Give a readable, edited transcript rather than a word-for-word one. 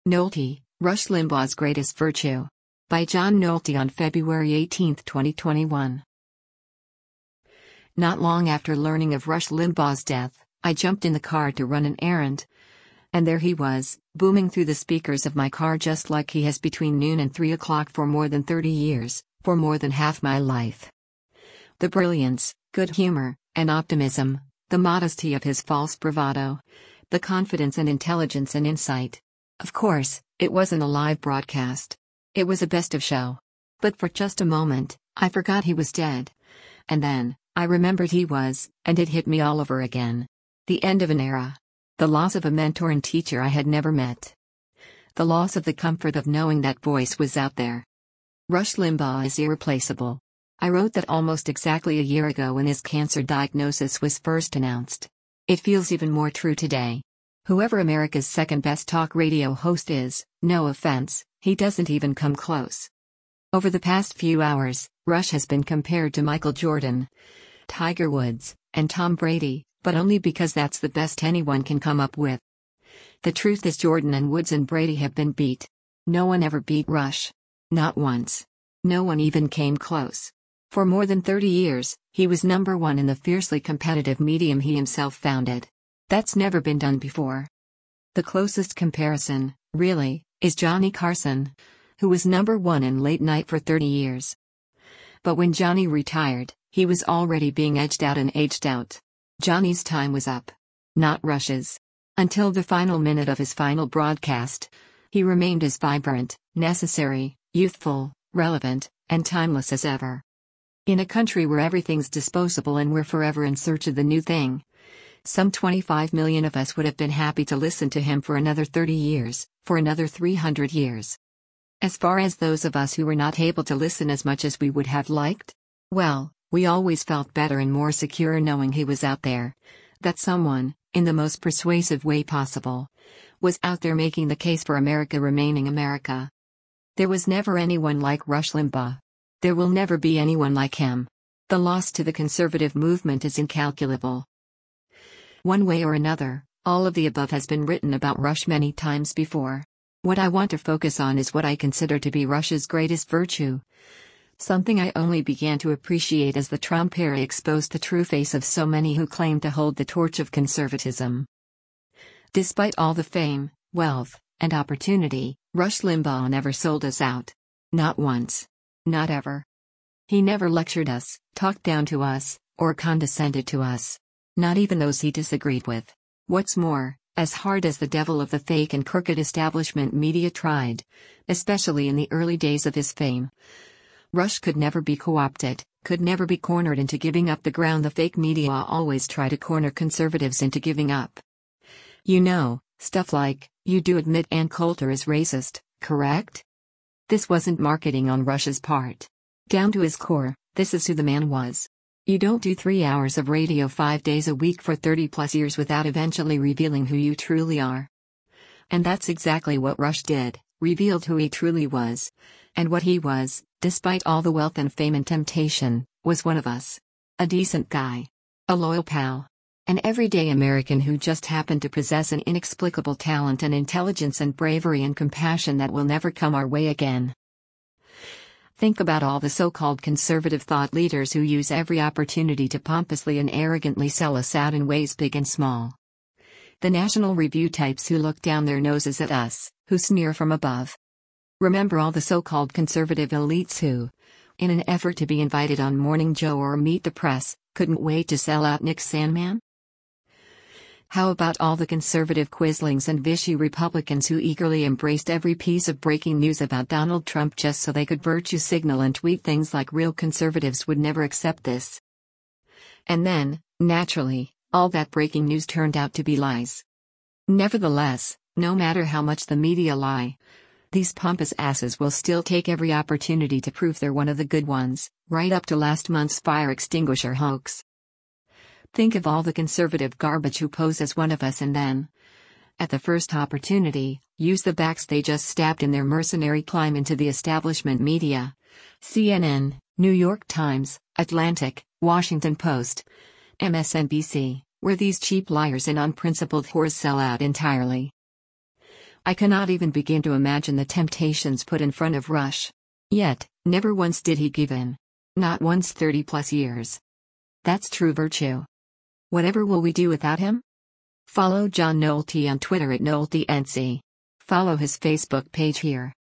Nolte, Rush Limbaugh's Greatest Virtue. By John Nolte on February 18, 2021. Not long after learning of Rush Limbaugh's death, I jumped in the car to run an errand. And there he was, booming through the speakers of my car just like he has between noon and 3 o'clock for more than 30 years, for more than half my life. The brilliance, good humor, and optimism, the modesty of his false bravado, the confidence and intelligence and insight. Of course, it wasn't a live broadcast. It was a best of show. But for just a moment, I forgot he was dead. And then, I remembered he was, and it hit me all over again. The end of an era. The loss of a mentor and teacher I had never met. The loss of the comfort of knowing that voice was out there. Rush Limbaugh is irreplaceable. I wrote that almost exactly a year ago when his cancer diagnosis was first announced. It feels even more true today. Whoever America's second best talk radio host is, no offense, he doesn't even come close. Over the past few hours, Rush has been compared to Michael Jordan, Tiger Woods, and Tom Brady, but only because that's the best anyone can come up with. The truth is Jordan and Woods and Brady have been beat. No one ever beat Rush. Not once. No one even came close. For more than 30 years, he was number one in the fiercely competitive medium he himself founded. That's never been done before. The closest comparison, really, is Johnny Carson, who was number one in late night for 30 years. But when Johnny retired, he was already being edged out and aged out. Johnny's time was up. Not Rush's. Until the final minute of his final broadcast, he remained as vibrant, necessary, youthful, relevant, and timeless as ever. In a country where everything's disposable and we're forever in search of the new thing, some 25 million of us would have been happy to listen to him for another 30 years, for another 300 years. As far as those of us who were not able to listen as much as we would have liked, well, we always felt better and more secure knowing he was out there. That someone, in the most persuasive way possible, was out there making the case for America remaining America. There was never anyone like Rush Limbaugh. There will never be anyone like him. The loss to the conservative movement is incalculable. One way or another, all of the above has been written about Rush many times before. What I want to focus on is what I consider to be Rush's greatest virtue. Something I only began to appreciate as the Trump era exposed the true face of so many who claim to hold the torch of conservatism. Despite all the fame, wealth, and opportunity, Rush Limbaugh never sold us out. Not once. Not ever. He never lectured us, talked down to us, or condescended to us. Not even those he disagreed with. What's more, as hard as the devil of the fake and crooked establishment media tried, especially in the early days of his fame, Rush could never be co-opted, could never be cornered into giving up the ground the fake media always try to corner conservatives into giving up. You know, stuff like, you do admit Ann Coulter is racist, correct? This wasn't marketing on Rush's part. Down to his core, this is who the man was. You don't do 3 hours of radio 5 days a week for 30 plus years without eventually revealing who you truly are. And that's exactly what Rush did, revealed who he truly was. And what he was, despite all the wealth and fame and temptation, was one of us. A decent guy. A loyal pal. An everyday American who just happened to possess an inexplicable talent and intelligence and bravery and compassion that will never come our way again. Think about all the so-called conservative thought leaders who use every opportunity to pompously and arrogantly sell us out in ways big and small. The National Review types who look down their noses at us, who sneer from above. Remember all the so-called conservative elites who, in an effort to be invited on Morning Joe or Meet the Press, couldn't wait to sell out Nick Sandmann? How about all the conservative quislings and Vichy Republicans who eagerly embraced every piece of breaking news about Donald Trump just so they could virtue signal and tweet things like real conservatives would never accept this? And then, naturally, all that breaking news turned out to be lies. Nevertheless, no matter how much the media lie, these pompous asses will still take every opportunity to prove they're one of the good ones, right up to last month's fire extinguisher hoax. Think of all the conservative garbage who pose as one of us and then, at the first opportunity, use the backs they just stabbed in their mercenary climb into the establishment media. CNN, New York Times, Atlantic, Washington Post, MSNBC, where these cheap liars and unprincipled whores sell out entirely. I cannot even begin to imagine the temptations put in front of Rush. Yet, never once did he give in. Not once 30 plus years. That's true virtue. Whatever will we do without him? Follow John Nolte on Twitter at NolteNC. Follow his Facebook page here.